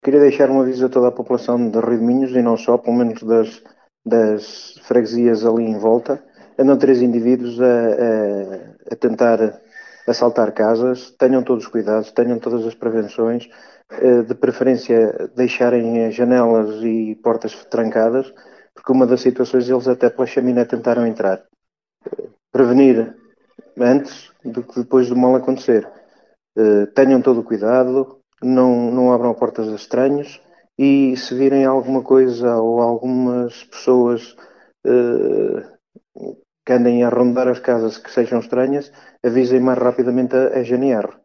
Queria deixar um aviso a toda a população de Rio de Minhos e não só, pelo menos das freguesias ali em volta. Andam três indivíduos a tentar assaltar casas. Tenham todos os cuidados, tenham todas as prevenções, de preferência deixarem as janelas e portas trancadas, porque uma das situações eles até pela chaminé tentaram entrar. Prevenir antes do que depois do mal acontecer. Tenham todo o cuidado, não abram portas a estranhos e se virem alguma coisa ou algumas pessoas eh, que andem a rondar as casas que sejam estranhas, avisem mais rapidamente a GNR.